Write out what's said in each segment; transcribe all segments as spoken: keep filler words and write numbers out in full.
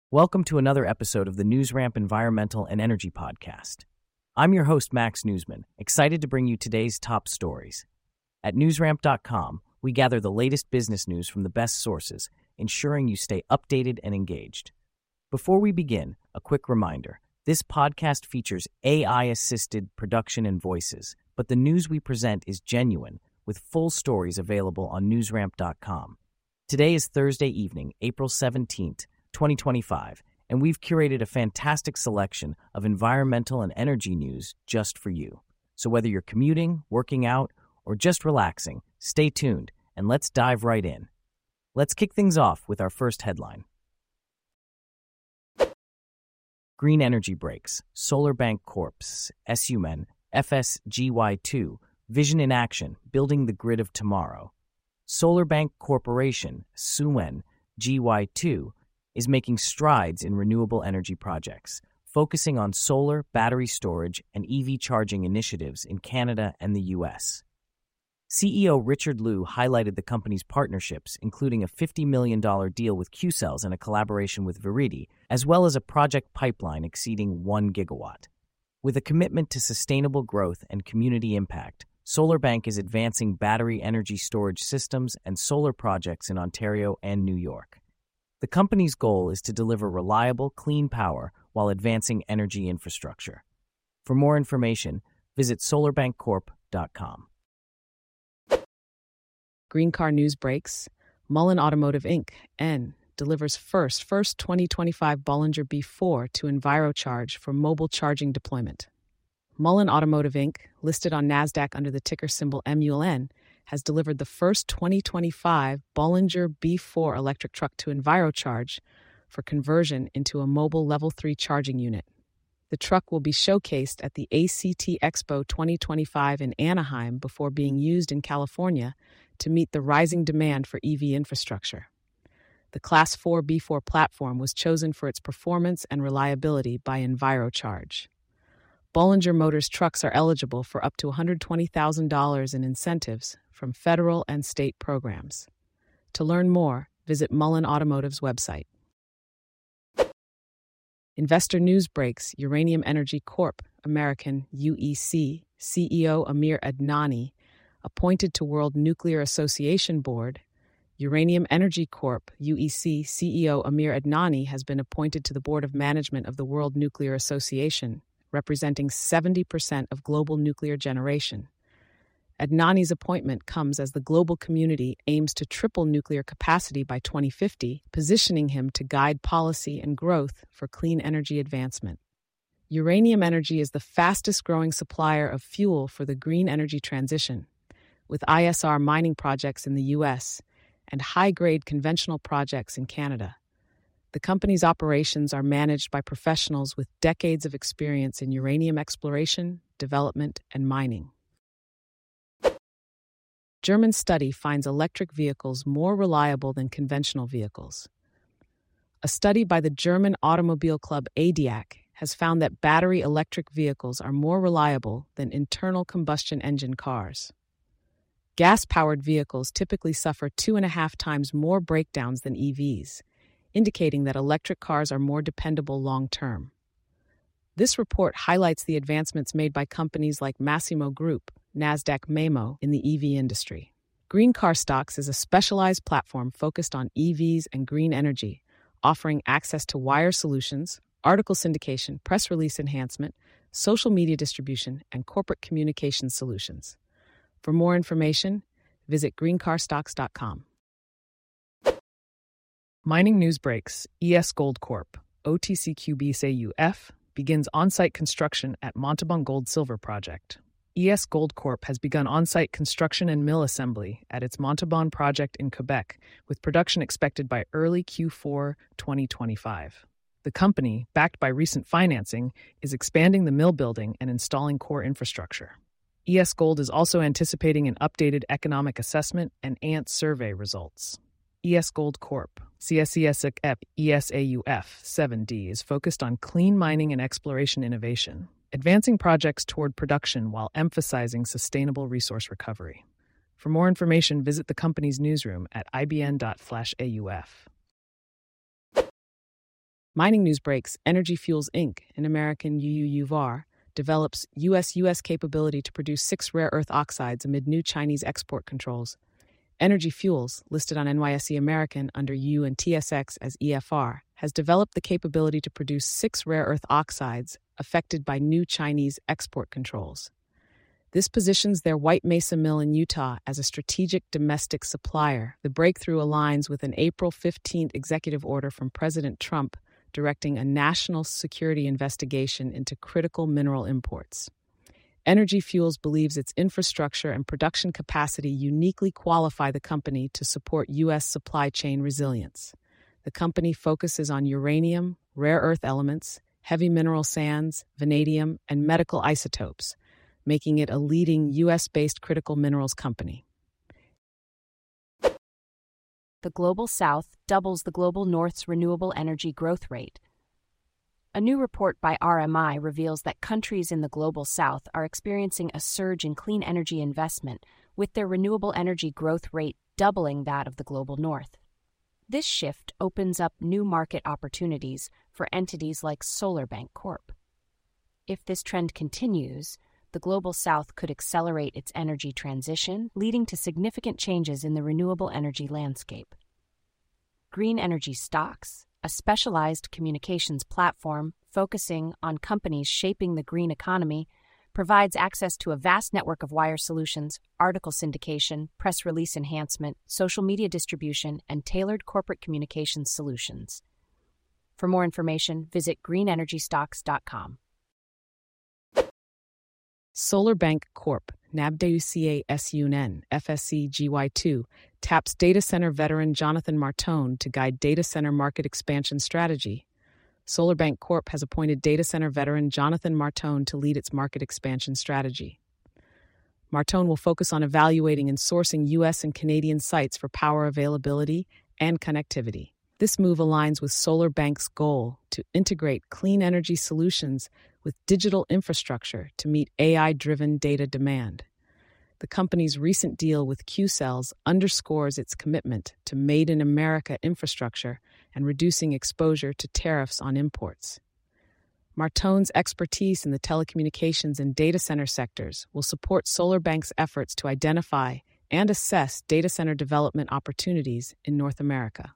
Welcome to another episode of the NewsRamp Environmental and Energy Podcast. I'm your host, Max Newsman, excited to bring you today's top stories. At newsramp dot com, we gather the latest business news from the best sources, ensuring you stay updated and engaged. Before we begin, a quick reminder. This podcast features A I-assisted production and voices, but the news we present is genuine, with full stories available on newsramp dot com. Today is Thursday evening, April seventeenth, twenty twenty-five, and we've curated a fantastic selection of environmental and energy news just for you. So whether you're commuting, working out, or just relaxing, stay tuned and let's dive right in. Let's kick things off with our first headline. Green Energy Breaks, SolarBank Corp's S U M N, F S G Y two, Vision in Action, Building the Grid of Tomorrow. SolarBank Corporation, S U M N, G Y two, is making strides in renewable energy projects, focusing on solar, battery storage, and E V charging initiatives in Canada and the U S. C E O Richard Liu highlighted the company's partnerships, including a fifty million dollars deal with Qcells and a collaboration with Viridi, as well as a project pipeline exceeding one gigawatt. With a commitment to sustainable growth and community impact, SolarBank is advancing battery energy storage systems and solar projects in Ontario and New York. The company's goal is to deliver reliable, clean power while advancing energy infrastructure. For more information, visit solar bank corp dot com. Green Car News Breaks. Mullen Automotive Incorporated, N, delivers first first twenty twenty-five Bollinger B four to EnviroCharge for mobile charging deployment. Mullen Automotive Incorporated, listed on NASDAQ under the ticker symbol M U L N, has delivered the first twenty twenty-five Bollinger B four electric truck to EnviroCharge for conversion into a mobile Level three charging unit. The truck will be showcased at the A C T Expo twenty twenty-five in Anaheim before being used in California to meet the rising demand for E V infrastructure. The Class four B four platform was chosen for its performance and reliability by EnviroCharge. Bollinger Motors trucks are eligible for up to one hundred twenty thousand dollars in incentives from federal and state programs. To learn more, visit Mullen Automotive's website. Investor News Breaks. Uranium Energy Corp, American U E C, C E O Amir Adnani, appointed to World Nuclear Association Board. Uranium Energy Corp, U E C, C E O Amir Adnani has been appointed to the Board of Management of the World Nuclear Association, representing seventy percent of global nuclear generation. Adnani's appointment comes as the global community aims to triple nuclear capacity by twenty fifty, positioning him to guide policy and growth for clean energy advancement. Uranium Energy is the fastest-growing supplier of fuel for the green energy transition, with I S R mining projects in the U S and high-grade conventional projects in Canada. The company's operations are managed by professionals with decades of experience in uranium exploration, development, and mining. German study finds electric vehicles more reliable than conventional vehicles. A study by the German automobile club A D A C has found that battery electric vehicles are more reliable than internal combustion engine cars. Gas-powered vehicles typically suffer two and a half times more breakdowns than E Vs, indicating that electric cars are more dependable long-term. This report highlights the advancements made by companies like Massimo Group, NASDAQ Memo, in the E V industry. Green Car Stocks is a specialized platform focused on E Vs and green energy, offering access to wire solutions, article syndication, press release enhancement, social media distribution, and corporate communications solutions. For more information, visit green car stocks dot com. Mining News Breaks. E S Gold Corp, O T C Q B S A U F, begins on-site construction at Montauban Gold Silver Project. E S Gold Corp has begun on-site construction and mill assembly at its Montauban project in Quebec, with production expected by early Q four twenty twenty-five. The company, backed by recent financing, is expanding the mill building and installing core infrastructure. E S Gold is also anticipating an updated economic assessment and A N T survey results. E S Gold Corp, C S E S F E S A U F seven D, is focused on clean mining and exploration innovation, advancing projects toward production while emphasizing sustainable resource recovery. For more information, visit the company's newsroom at I B N dot flash A U F. Mining News Breaks, Energy Fuels Incorporated, an American U U V A R, develops U S U S capability to produce six rare earth oxides amid new Chinese export controls. Energy Fuels, listed on N Y S E American under U and T S X as E F R, has developed the capability to produce six rare earth oxides affected by new Chinese export controls. This positions their White Mesa mill in Utah as a strategic domestic supplier. The breakthrough aligns with an April fifteenth executive order from President Trump directing a national security investigation into critical mineral imports. Energy Fuels believes its infrastructure and production capacity uniquely qualify the company to support U S supply chain resilience. The company focuses on uranium, rare earth elements, heavy mineral sands, vanadium, and medical isotopes, making it a leading U S-based critical minerals company. The Global South doubles the Global North's renewable energy growth rate. A new report by R M I reveals that countries in the Global South are experiencing a surge in clean energy investment, with their renewable energy growth rate doubling that of the Global North. This shift opens up new market opportunities for entities like SolarBank Corp. If this trend continues, the Global South could accelerate its energy transition, leading to significant changes in the renewable energy landscape. Green Energy Stocks, a specialized communications platform focusing on companies shaping the green economy, provides access to a vast network of wire solutions, article syndication, press release enhancement, social media distribution, and tailored corporate communications solutions. For more information, visit green energy stocks dot com. SolarBank Corp, NABDEUCA S U N N, F S C G Y two, taps data center veteran Jonathan Martone to guide data center market expansion strategy. SolarBank Corp has appointed data center veteran Jonathan Martone to lead its market expansion strategy. Martone will focus on evaluating and sourcing U S and Canadian sites for power availability and connectivity. This move aligns with SolarBank's goal to integrate clean energy solutions with digital infrastructure to meet A I-driven data demand. The company's recent deal with Qcells underscores its commitment to Made in America infrastructure and reducing exposure to tariffs on imports. Martone's expertise in the telecommunications and data center sectors will support SolarBank's efforts to identify and assess data center development opportunities in North America.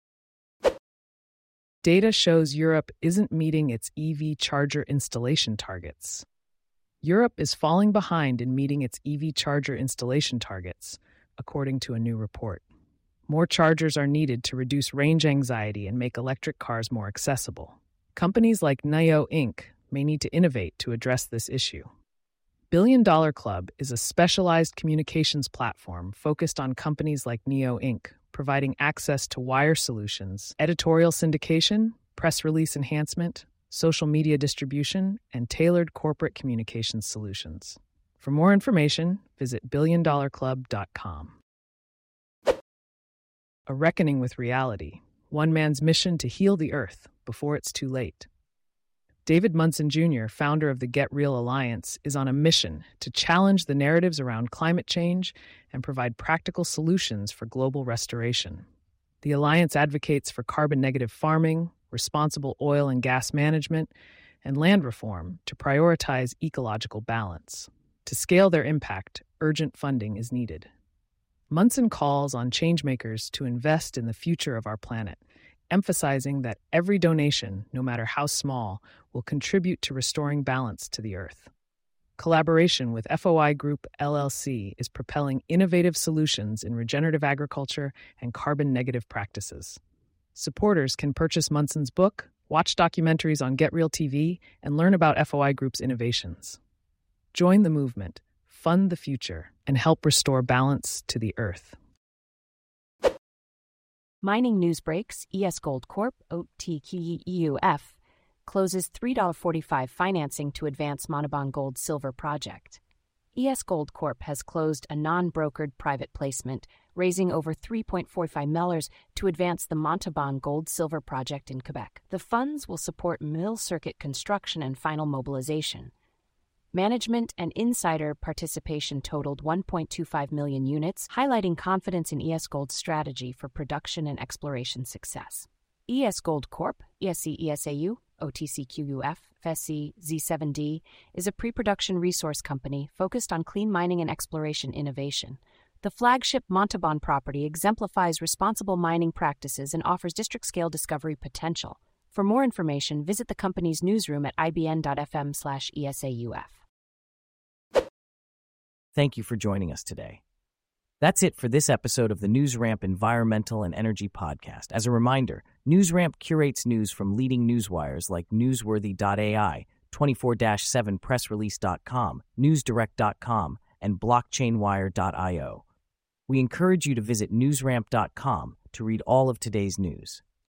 Data shows Europe isn't meeting its E V charger installation targets. Europe is falling behind in meeting its E V charger installation targets, according to a new report. More chargers are needed to reduce range anxiety and make electric cars more accessible. Companies like NIO Incorporated may need to innovate to address this issue. Billion Dollar Club is a specialized communications platform focused on companies like NIO Incorporated, providing access to wire solutions, editorial syndication, press release enhancement, social media distribution, and tailored corporate communications solutions. For more information, visit billion dollar club dot com. A reckoning with reality, one man's mission to heal the earth before it's too late. David Munson Junior, founder of the Get Real Alliance, is on a mission to challenge the narratives around climate change and provide practical solutions for global restoration. The Alliance advocates for carbon-negative farming, responsible oil and gas management, and land reform to prioritize ecological balance. To scale their impact, urgent funding is needed. Munson calls on changemakers to invest in the future of our planet, emphasizing that every donation, no matter how small, will contribute to restoring balance to the earth. Collaboration with F O I Group L L C is propelling innovative solutions in regenerative agriculture and carbon-negative practices. Supporters can purchase Munson's book, watch documentaries on Get Real T V, and learn about F O I Group's innovations. Join the movement, fund the future, and help restore balance to the earth. Mining News Breaks, E S Gold Corp, O T K E U F, closes three dollars and forty-five cents financing to advance Montauban Gold Silver Project. E S Gold Corp has closed a non-brokered private placement, raising over three point four five million dollars to advance the Montauban Gold Silver Project in Quebec. The funds will support mill circuit construction and final mobilization. Management and insider participation totaled one point two five million units, highlighting confidence in E S Gold's strategy for production and exploration success. E S Gold Corp, E S C E S A U, O T C Q U F, F S C Z seven D, is a pre-production resource company focused on clean mining and exploration innovation. The flagship Montauban property exemplifies responsible mining practices and offers district-scale discovery potential. For more information, visit the company's newsroom at ibn.fm slash ESAUF. Thank you for joining us today. That's it for this episode of the NewsRamp Environmental and Energy Podcast. As a reminder, NewsRamp curates news from leading newswires like newsworthy dot A I, twenty-four seven press release dot com, newsdirect dot com, and blockchain wire dot io. We encourage you to visit newsramp dot com to read all of today's news.